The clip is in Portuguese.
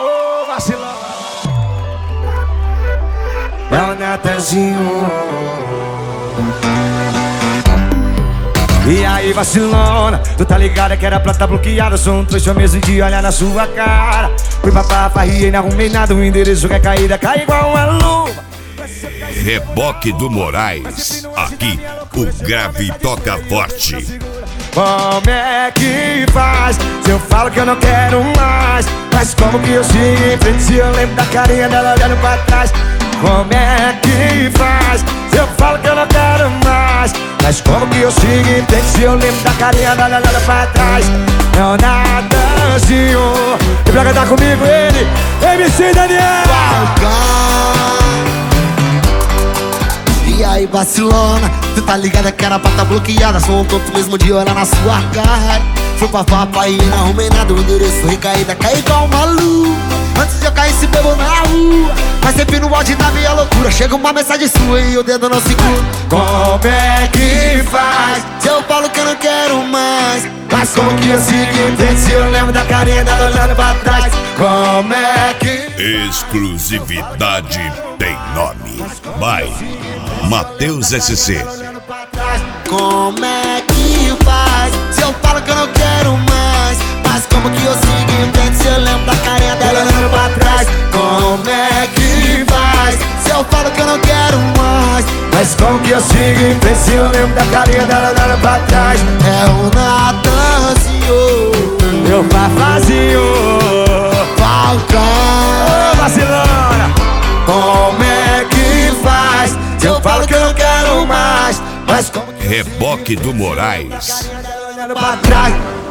Ô, vacilão. É o Natanzinho. E aí, vacilona, tu tá ligada que era pra tá bloqueada. Sou um trouxa mesmo de olhar na sua cara. Fui pra farriei, não arrumei nada. O endereço quer caída, cai igual uma luva. Reboque do Moraes. Aqui, o grave toca forte. Como é que faz? Se eu falo que eu não quero mais, mas como que eu sigo em frente se eu lembro da carinha dela olhando pra trás? Como é que faz? Se eu falo que eu não quero mais, mas como que eu sigo em frente se eu lembro da carinha dela olhando pra trás? Não nada, senhor. E pra cantar comigo ele, MC Daniel. E aí, vacilona, tu tá ligada que era pra tá bloqueada. Sou um tonto mesmo de olhar na sua cara. Fui pra papai e não arrumei nada. O endereço recaída, cai igual uma lua. Antes de eu cair se bebo na rua, mas sempre no áudio da minha loucura. Chega uma mensagem sua e o dedo não segura. Como é que faz? Se eu falo que eu não quero mais, Mas como que eu sigo em frente se eu lembro da carinha dela olhando pra trás? Como é que... Exclusividade tem nome. By Matheus SC. como é que faz? Se eu falo que eu não quero mais, mas como que eu sigo em frente se eu lembro da carinha dela olhando pra trás? Como é que faz? Se eu falo que eu não quero mais, Mas como que eu sigo em frente se eu lembro da carinha dela olhando pra trás? é o Natanzinho, Meu papazinho, Falcão. ô vacilona. Como é que faz? Se eu falo que eu não quero mais, mas como que Reboque do Moraes. olhando pra trás?